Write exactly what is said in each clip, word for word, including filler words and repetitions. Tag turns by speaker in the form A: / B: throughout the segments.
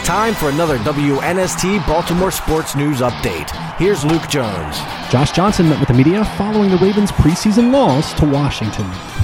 A: time for another W N S T Baltimore Sports News Update. Here's Luke Jones.
B: Josh Johnson met with the media following the Ravens' preseason loss to Washington.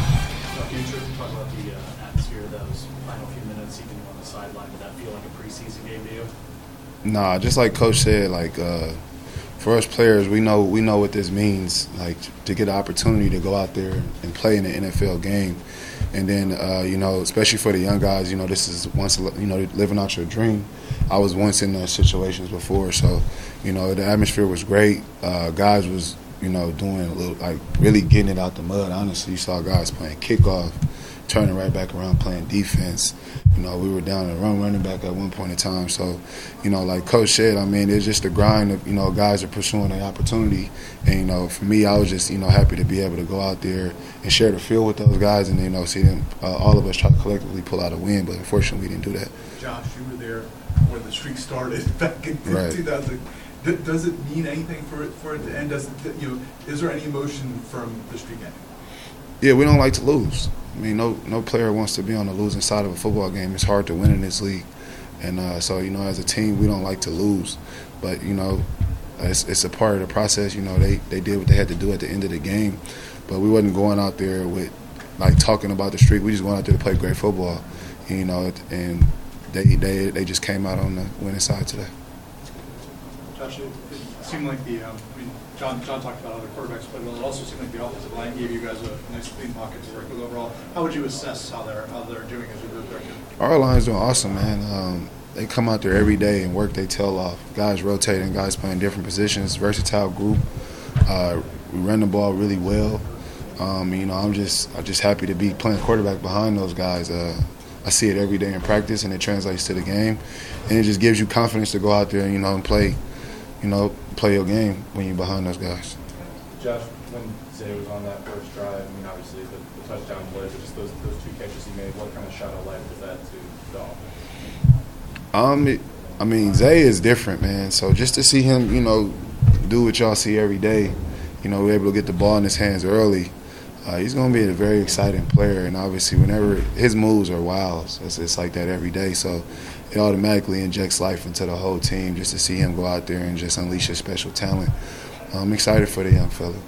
C: Future, talk about the uh, atmosphere of those final few minutes, even on the sideline. Did that feel like a preseason game to you?
D: Nah, just like Coach said, like uh, for us players, we know we know what this means. Like to get the opportunity to go out there and play in an N F L game, and then uh, you know, especially for the young guys, you know, this is once you know living out your dream. I was once in those situations before, so you know the atmosphere was great. Uh, guys was you know doing a little like really getting it out the mud. Honestly, you saw guys playing kickoff, turning right back around, playing defense. You know, we were down and run running back at one point in time. So, you know, like Coach said, I mean, it's just a grind of, you know, guys are pursuing the opportunity. And, you know, for me, I was just, you know, happy to be able to go out there and share the field with those guys and, you know, see them, uh, all of us try to collectively pull out a win. But unfortunately, we didn't do that.
E: Josh, you were there when the streak started back in
D: Right.
E: two thousand. Does it mean anything for it, for it to end? Does it, you know, is there any emotion from the streak ending?
D: Yeah, we don't like to lose. I mean, no no player wants to be on the losing side of a football game. It's hard to win in this league. And uh, so, you know, as a team, we don't like to lose. But, you know, it's, it's a part of the process. You know, they, they did what they had to do at the end of the game. But we wasn't going out there with, like, talking about the streak. We just went out there to play great football, you know, and they they, they just came out on the winning side today.
C: Josh, it, it seemed like the, um, I mean, John, John talked about other quarterbacks, but it also seemed like the offensive line gave you guys a nice clean pocket to work with overall. How would you assess how they're how they're doing as a group right now?
D: Our line's doing awesome, man. Um, they come out there every day and work their tail off. Guys rotating, guys playing different positions, versatile group. Uh, we run the ball really well. Um, you know, I'm just I'm just happy to be playing quarterback behind those guys. Uh, I see it every day in practice, and it translates to the game, and it just gives you confidence to go out there, you know, and play. You know, play your game when you're behind those guys.
F: Josh, when Zay was on that first drive, I mean, obviously the, the touchdown plays, just those those two catches he made, what kind of shot of light was that to the offense?
D: Um, it, I mean, Zay is different, man. So just to see him, you know, do what y'all see every day, you know, we're able to get the ball in his hands early. Uh, he's going to be a very exciting player, and obviously whenever his moves are wild, it's, it's like that every day. So it automatically injects life into the whole team just to see him go out there and just unleash his special talent. I'm excited for the young fella.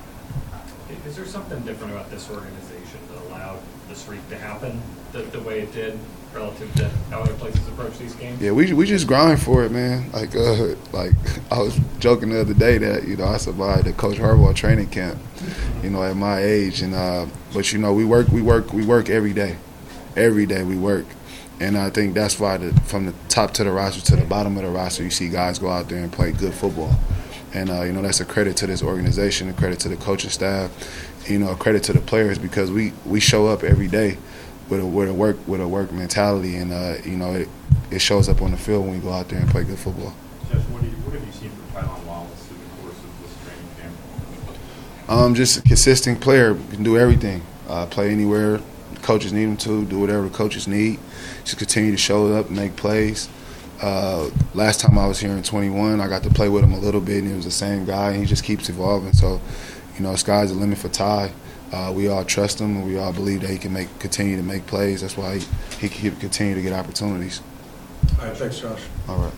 G: Is there something different about this organization that allowed the streak to happen the, the way it did relative to how other places approach these games?
D: Yeah, we we just grind for it, man. Like uh, like I was joking the other day that you know I survived the Coach Harbaugh training camp, you know, at my age, and uh, but you know we work we work we work every day, every day we work. And I think that's why the, from the top to the roster to the bottom of the roster, you see guys go out there and play good football. And, uh, you know, that's a credit to this organization, a credit to the coaching staff, you know, a credit to the players because we, we show up every day with a, with a work with a work mentality. And, uh, you know, it, it shows up on the field when we go out there and play good football.
F: Josh, what, do you, what have you seen from Tylan Wallace through the course of this training camp?
D: Um, just a consistent player, can do everything, uh, play anywhere. Coaches need him to do whatever the coaches need. Just continue to show up and make plays. Uh, last time I was here in twenty-one, I got to play with him a little bit, and he was the same guy, and he just keeps evolving. So, you know, sky's the limit for Ty. Uh, we all trust him, and we all believe that he can make continue to make plays. That's why he, he can continue to get opportunities.
E: All right, thanks, Josh.
D: All right.